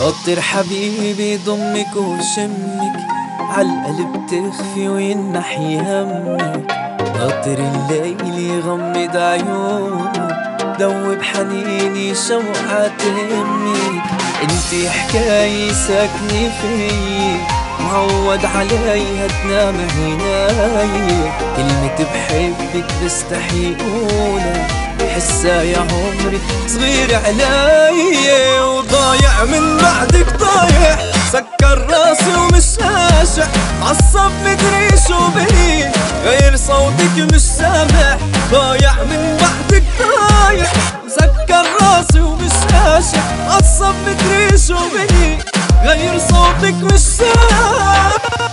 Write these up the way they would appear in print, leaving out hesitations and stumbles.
خاطر حبيبي ضمك وشمك عالقلب تخفي وينحي همك. خاطر الليل يغمض عيونه دوب حنيني شوقات همك. انتي حكاية ساكنة فيي معود عليها تنام هناي. كلمة بحبك بستحي قولها حسها يا عمري صغير علي. وضايع من بعدك ضايع سكر راسي ومش هاشع عصب مدري شو بي غير صوتك مش سامع. ضايع من بعدك ضايع سكر راسي ومش هاشع عصب مدري شو بي غير صوتك مش سامع.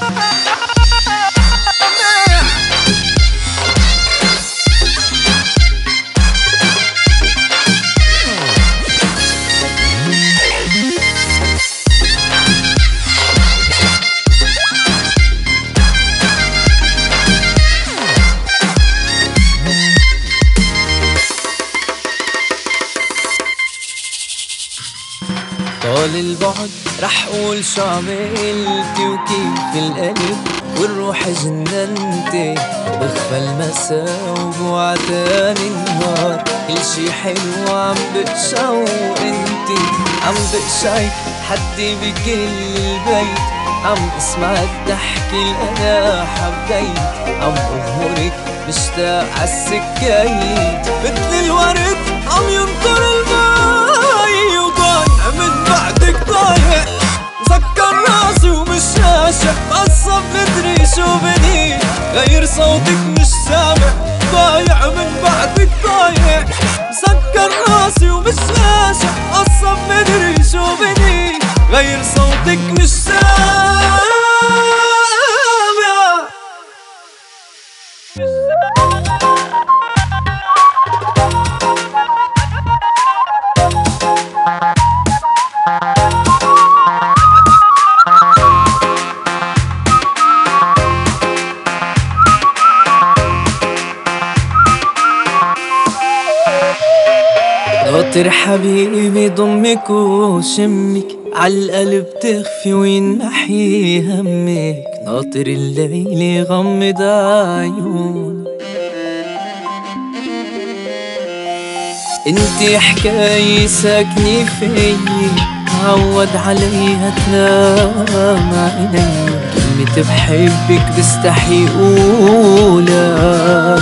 طال البعد رح قول شو عملتي وكيف القلب والروح جننتي. بخفى المساء وبوع تاني النهار كل شي حلو عم بقشع انتي عم بقشعي حدي بكل البيت. عم اسمعك تحكي انا حبيت عم اغمرك مشتاق عالسكايت. مثل الورد عم ينطر الماي وضايع من بعدك ضايع مسكر راسي ومش هاشع عصب مدري شو بني غير صوتك مش سامع. ضايع من بعدك ضايع مسكر راسي ومش هاشع عصب مدري شو بني غير صوتك مش سامع. خاطر حبيبي ضمك وشمك عالقلب تخفي وينحي همك. ناطر الليل يغمض عيونه انتي حكاية ساكنة فيي معود عليها تنام عيني. كلمة بحبك بستحي قولها